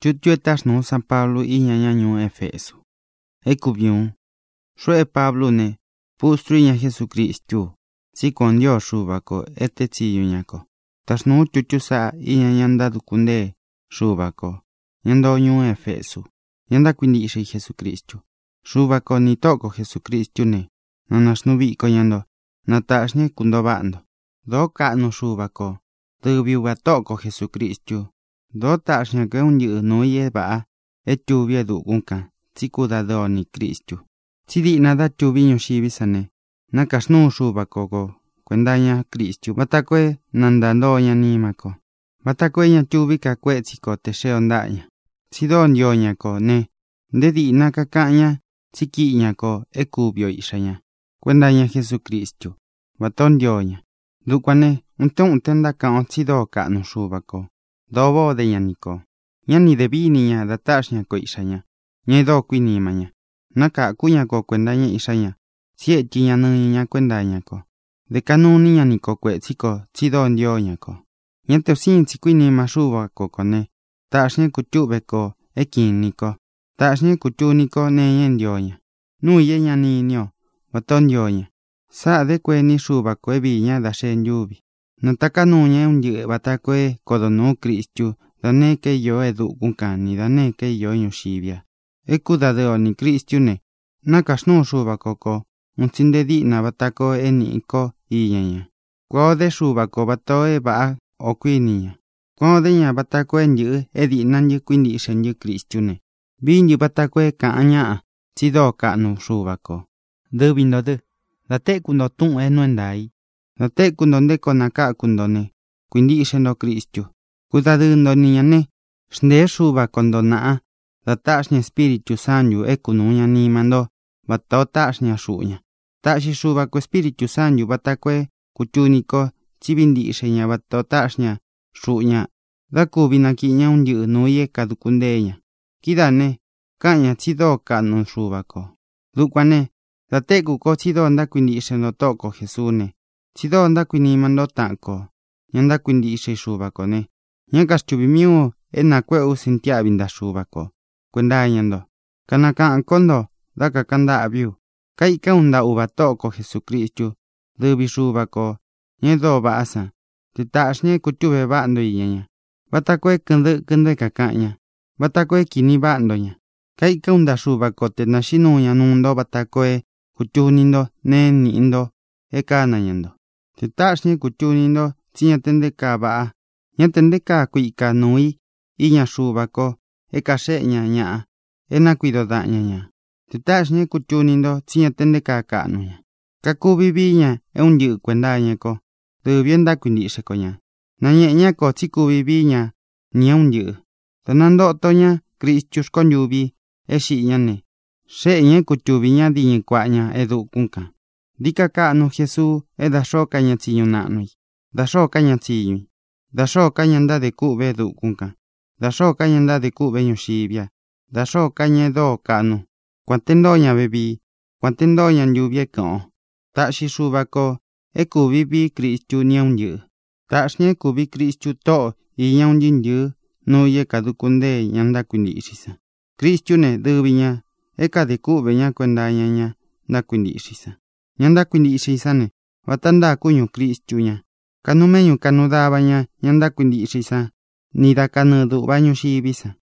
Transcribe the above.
Chuchuetas no San Pablo y ñaño Efeso. Ecubión. Shue Pablo ne. Pustruña Jesucristo. Si con Dios shubako etechiyuñako. Tas no chuchusa y ñanda dukunde shubako. Yando ñu Efeso. Yanda quindishe Jesucristo. Shubako ni toko Jesucristo ne. Nanas nubiko yando. Natashne kundobando. Do kano shubako. Tubiuba toko Jesucristo. Do tashne que un yu no yeba. Etuvia dukunka. Tsikudado ni Cristo. Tsidi nada chubiño shibisane. Nakashnu shubako. Cuendaña Cristo. Batakwe nandandoña nimako. Batakweña chubika kwetsiko te sheondaña. Sidon yoñako ne. Dedi nakakaña. Tsikiñako ekubio ishaña. Cuendaña Jesucristo. Baton yoña. Dukwane un tenda kaon tsido kano shubako. Dobo de yaniko. Yani de biniña datashña ko ishaña. Ñedo kuinimaña. Naka kuñako cuendaña ishaña. Sietiña niña cuendañako. De kanuniña niko kwetsiko tsido ndioñako. Ñete sin tsikuinima shubako kone. Tashña kuchubeko ekiniko. Tashña kuchuniko neña ndioña. Nuye ña niño. Baton yoña. Sa de kweni shubako ebiña dashen yubi. Nataka nuña un ye batakwe kodono Cristo. Dane que yo edu kunkani dane que yo yoshibia. Ekudadeo ni Cristo ne. Nakashnu shubako. Un sindedi na batako eniko iñaña. Kwode shubako batoe ba okwiniña. Kwode ña batako enye edi nanye kwindi shenye Cristo ne. Binye batakwe kaaña. Sido kanu shubako. De bindo de. Date kundo tun enuendai. Date kundo ndeko naka kundo ne. Kwindi shendo Cristo. Kudadendo niñane. Shne shubako ndo naa. Datashña Espíritu Santo ekunuña ni mando. Bato tashña shuña. Tashi shubako Espíritu Santo batakwe kuchuniko chibindi sheña bato tashña shuña. Dakubina kiña un yu nuye kadukundeña. Kidane kaña chido kanu shubako. Dukwane date kuko chido anda kwindi shendo toko Jesune. Chido anda kwini mando tako. Nyanda kwindi she shubako ne. Nyakas chubimiu enakwe usintia binda shubako. Kwenda yendo. Kanaka ankondo. Daka kanda abiu. Kai kaunda uba toko Jesucristo. Dubi shubako. Nyedo baasa. Titashne kuchube bando iñaña. Batakwe kende kakaña. Batakwe kini bandoña. Kai kaunda shubako te nashinuña nundo batakwe kuchunindo ne nindo. Eka nayendo. Titashne kuchunindo tiña tendeka baa. Nyatendeka kuika nui. Iña shubako. Eka sheña ña. Ena cuido daña. Titashne kuchunindo tiña tendeka kanuña. Kakubibiña un yu cuendaña ko. Dubienda kuindishe koña. Nañeña ko tsikubibiña ni un yu. Tanando toña Cristo con yubi eshiña ne. Sheña kuchubiña diñe kuaña edu kunka. Dika kanu Jesús edasho kaña tsiyunanui. Dasho kaña tsiyui. Dasho kaña nda de kube edu kunka. Dasho kaña nda de kube yoshibia. Dasho kaña edo kanu. Cuantendoña bebi. Cuantendoña lluvia ko. Tashi shubako. Ekubibi Cristo ni un yu. Tashne kubi Cristo to. Iña un yin yu. Nuye kadukunde yanda kuindishisa. Cristo ne dubiña. Eka de kubeña kuendaña ña. Da kuindishisa. Yanda kuindishisa ne. Watanda kuño Cristo ña. Kanumeño kanudabaña. Yanda kuindishisa. Ni da kanudu baño shibisa.